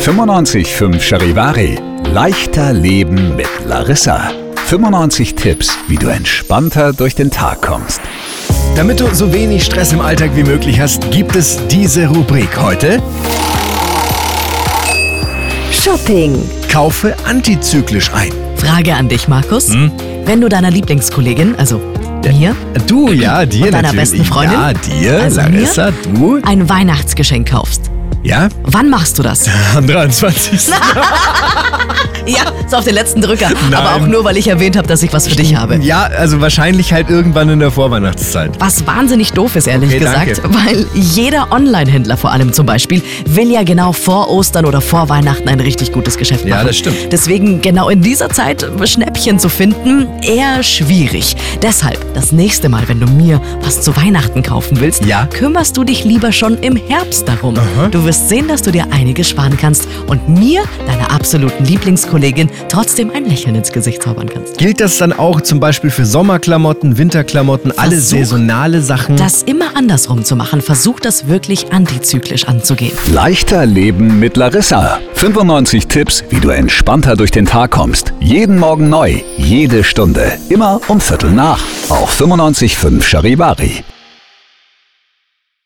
95.5 Charivari. Leichter Leben mit Larissa. 95 Tipps, wie du entspannter durch den Tag kommst. Damit du so wenig Stress im Alltag wie möglich hast, gibt es diese Rubrik heute. Shopping. Kaufe antizyklisch ein. Frage an dich, Markus. Wenn du deiner Lieblingskollegin, also mir, Du, ja, dir und deiner natürlich. besten Freundin, Ja, dir, also Larissa, du. ein Weihnachtsgeschenk kaufst, Ja, wann machst du das? am 23. Ja, so auf den letzten Drücker. Nein. Aber auch nur, weil ich erwähnt habe, dass ich was für dich habe. Ja, also wahrscheinlich halt irgendwann in der Vorweihnachtszeit. Was wahnsinnig doof ist, ehrlich Okay, gesagt, danke. weil jeder Online-Händler vor allem zum Beispiel will ja genau vor Ostern oder vor Weihnachten ein richtig gutes Geschäft machen. Ja, das stimmt. Deswegen genau in dieser Zeit Schnäppchen zu finden, eher schwierig. Deshalb, das nächste Mal, wenn du mir was zu Weihnachten kaufen willst, Ja. kümmerst du dich lieber schon im Herbst darum. Du wirst sehen, dass du dir einiges sparen kannst und mir, deiner absoluten Lieblingskollegin, trotzdem ein Lächeln ins Gesicht zaubern kannst. Gilt das dann auch zum Beispiel für Sommerklamotten, Winterklamotten, alle Versuch, saisonale Sachen? Das immer andersrum zu machen, versuch das wirklich antizyklisch anzugehen. Leichter Leben mit Larissa. 95 Tipps, wie du entspannter durch den Tag kommst. Jeden Morgen neu, jede Stunde. Immer um 7:45 auf 95.5 Charivari.